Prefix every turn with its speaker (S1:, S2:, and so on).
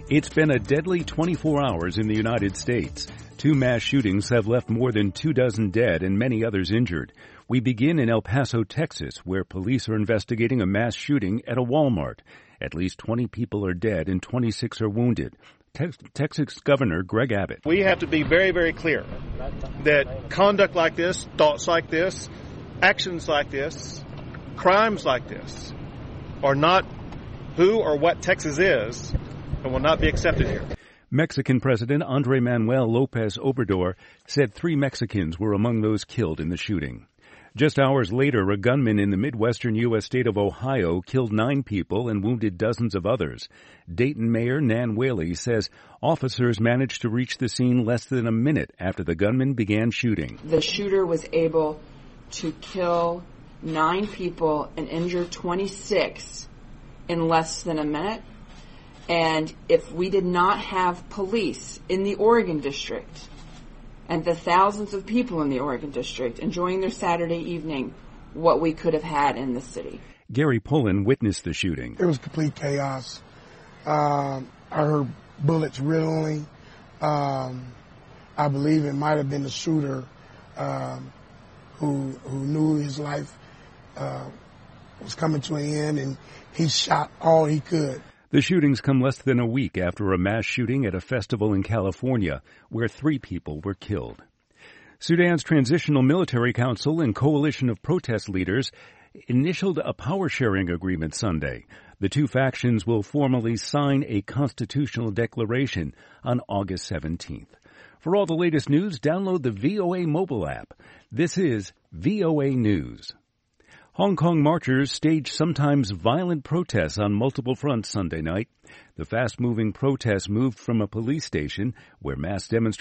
S1: It's been a deadly 24 hours in the United States. 2 mass shootings have left more than 24 dead and many others injured. We begin in El Paso, Texas, where police are investigating a mass shooting at a Walmart. At least 20 people are dead and 26 are wounded. Texas Governor Greg Abbott.
S2: We have to be very, very clear that conduct like this, thoughts like this, actions like this, crimes like this are not who or what Texas is and will not be accepted here.
S1: Mexican President Andrés Manuel López Obrador said 3 Mexicans were among those killed in the shooting. Just hours later, a gunman in the midwestern U.S. state of Ohio killed 9 people and wounded dozens of others. Dayton Mayor Nan Whaley says officers managed to reach the scene less than a minute after the gunman began shooting.
S3: The shooter was able to kill 9 people and injure 26 in less than a minute. And if we did not have police in the Oregon District and the thousands of people in the Oregon District enjoying their Saturday evening, what we could have had in the city.
S1: Gary Pullen witnessed the shooting.
S4: It was complete chaos. I heard bullets riddling. I believe it might have been the shooter who knew his life was coming to an end, and he shot all he could.
S1: The shootings come less than a week after a mass shooting at a festival in California where 3 people were killed. Sudan's Transitional Military Council and coalition of protest leaders initialed a power-sharing agreement Sunday. The 2 factions will formally sign a constitutional declaration on August 17th. For all the latest news, download the VOA mobile app. This is VOA News. Hong Kong marchers staged sometimes violent protests on multiple fronts Sunday night. The fast-moving protests moved from a police station where mass demonstrations